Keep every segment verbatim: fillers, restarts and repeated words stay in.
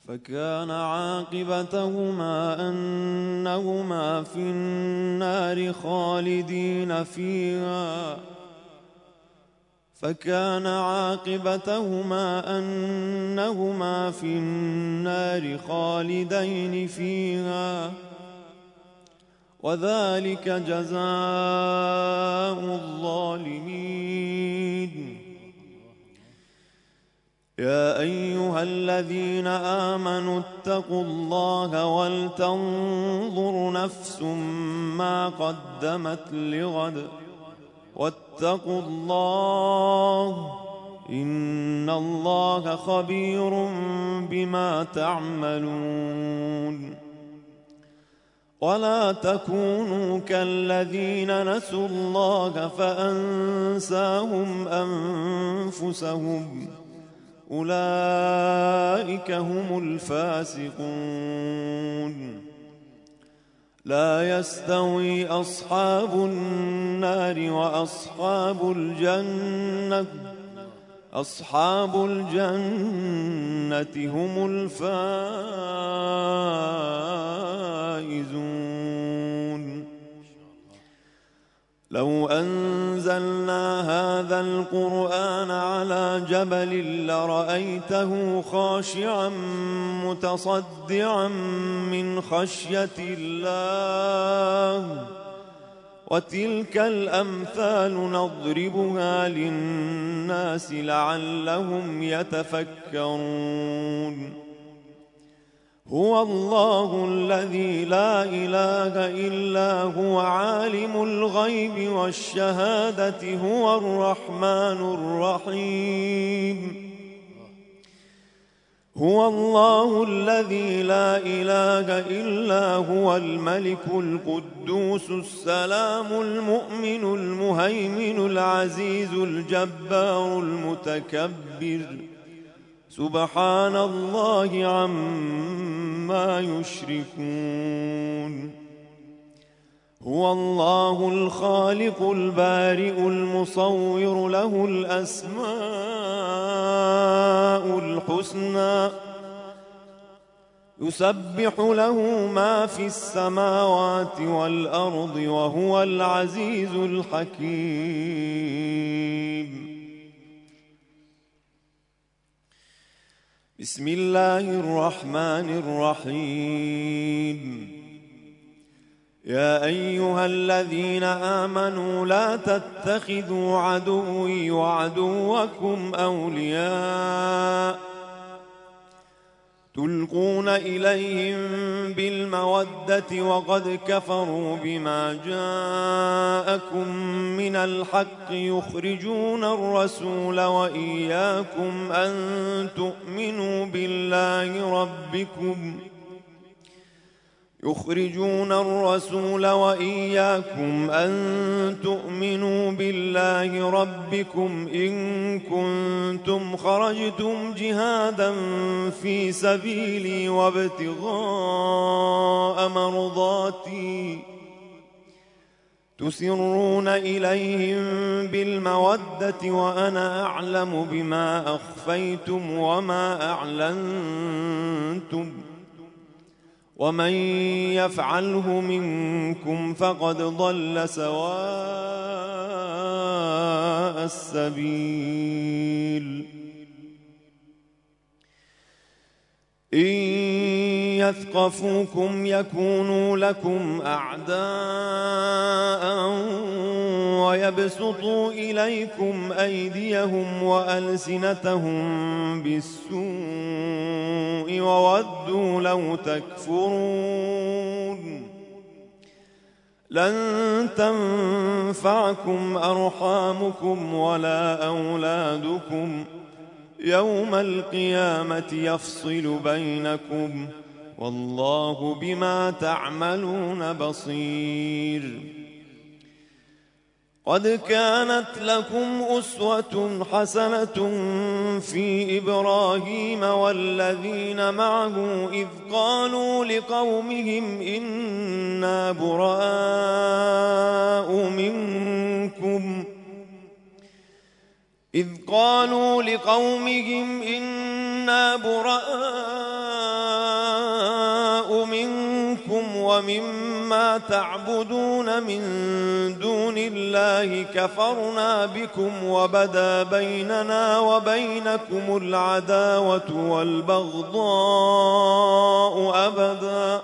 فكان عاقبتهما أنهما في النار خالدين فيها فكان عاقبتهما أنهما في النار خالدين فيها وذلك جزاء الظالمين. يا أيها الذين آمنوا اتقوا الله ولتنظر نفس ما قدمت لغد واتقوا الله إن الله خبير بما تعملون. ولا تكونوا كالذين نسوا الله فأنساهم أنفسهم أولئك هم الفاسقون. لا يستوي أصحاب النار وأصحاب الجنة أصحاب الجنة هم الفائزون. لو أنزلنا هذا القرآن على جبل لرأيته خاشعا متصدعا من خشية الله وتلك الأمثال نضربها للناس لعلهم يتفكرون. هو الله الذي لا إله إلا هو عالم الغيب والشهادة هو الرحمن الرحيم. هو الله الذي لا إله إلا هو الملك القدوس السلام المؤمن المهيمن العزيز الجبار المتكبر سبحان الله عما يشركون. هو الله الخالق البارئ المصور له الأسماء الحسنى يسبح له ما في السماوات والأرض وهو العزيز الحكيم. بسم الله الرحمن الرحيم. يا أيها الذين آمنوا لا تتخذوا عدوي وعدوكم أولياء تلقون إليهم بالمودة وقد كفروا بما جاءكم من الحق يخرجون الرسول وإياكم أن تؤمنوا بالله ربكم يخرجون الرسول وإياكم أن تؤمنوا بالله ربكم إن كنتم خرجتم جهادا في سبيلي وابتغاء مرضاتي تسرون إليهم بالمودة وأنا أعلم بما أخفيتم وما أعلنتم ومن يفعله منكم فقد ضل سواء السبيل. إن يثقفوكم يكونوا لكم أعداء ويبسطوا إليكم أيديهم وألسنتهم بالسوء وودوا لو تكفرون. لن تنفعكم أرحامكم ولا أولادكم يوم القيامة يفصل بينكم والله بما تعملون بصير. قد كانت لكم أسوة حسنة في إبراهيم والذين معه إذ قالوا لقومهم إنا براء منكم إذ قالوا لقومهم إنا براء ومما تعبدون من دون الله كفرنا بكم وبدا بيننا وبينكم العداوة والبغضاء أبدا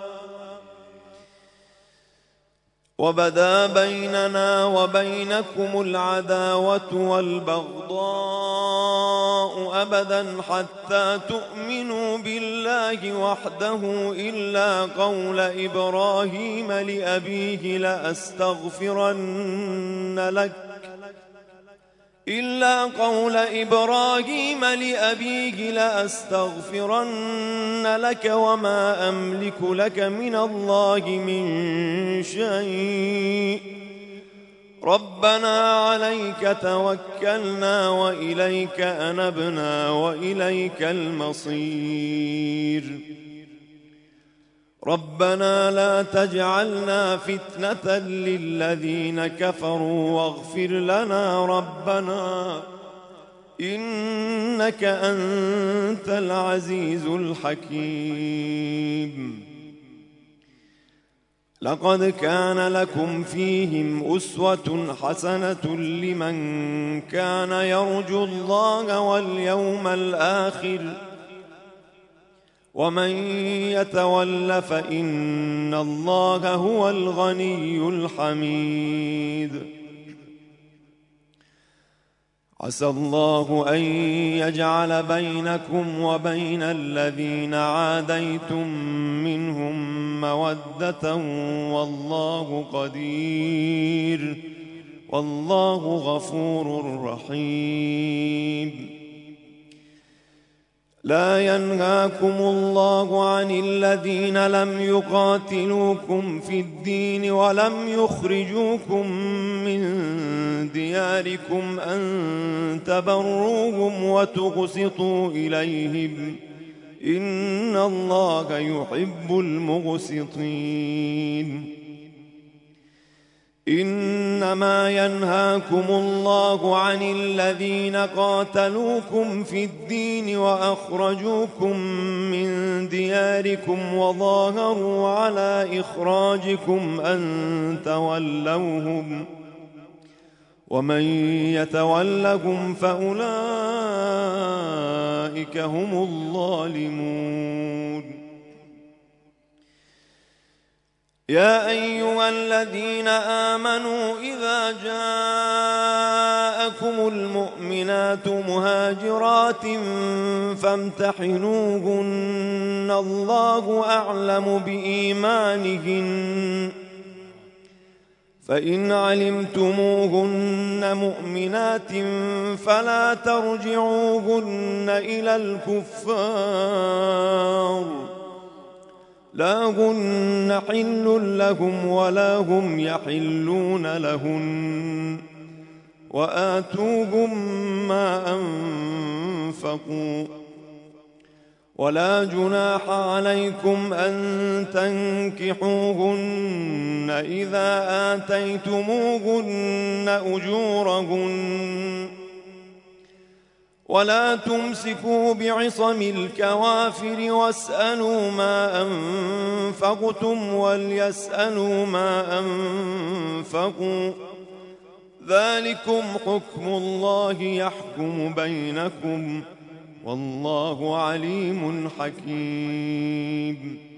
وبدا بيننا وبينكم العداوة والبغضاء أبدا حتى تؤمنوا بالله وحده إلا قول إبراهيم لأبيه لأستغفرن لك إلا قول إبراهيم لأبيه لأستغفرن لك وما أملك لك من الله من شيء ربنا عليك توكلنا وإليك أنبنا وإليك المصير ربنا لا تجعلنا فتنة للذين كفروا واغفر لنا ربنا إنك أنت العزيز الحكيم لقد كان لكم فيهم أسوة حسنة لمن كان يرجو الله واليوم الآخر ومن يتول فإن الله هو الغني الحميد عسى الله أن يجعل بينكم وبين الذين عاديتم منهم مودة والله قدير والله غفور رحيم لا ينهاكم الله عن الذين لم يقاتلوكم في الدين ولم يخرجوكم من دياركم أن تبروهم وتقسطوا إليهم إن الله يحب المقسطين إنما ينهاكم الله عن الذين قاتلوكم في الدين وأخرجوكم من دياركم وظاهروا على إخراجكم أن تولوهم ومن يتولهم فأولئك هم الظالمون يا أيها الذين آمنوا إذا جاءكم المؤمنات مهاجرات فامتحنوهن الله أعلم بإيمانهن فإن علمتموهن مؤمنات فلا ترجعوهن إلى الكفار لا هن حل لهم ولا هم يحلون لهن وآتوهم ما أنفقوا ولا جناح عليكم أن تنكحوهن إذا آتيتموهن أجورهن ولا تمسكوا بعصم الكوافر واسألوا ما أنفقتم وليسألوا ما أنفقوا ذلكم حكم الله يحكم بينكم والله عليم حكيم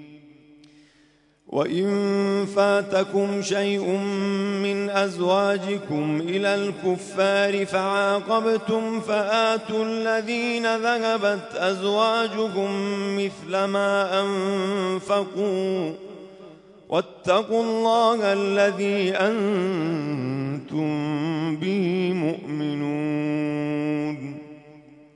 وإن فاتكم شيء من أزواجكم إلى الكفار فعاقبتم فآتوا الذين ذهبت أزواجهم مثل ما أنفقوا واتقوا الله الذي أنتم به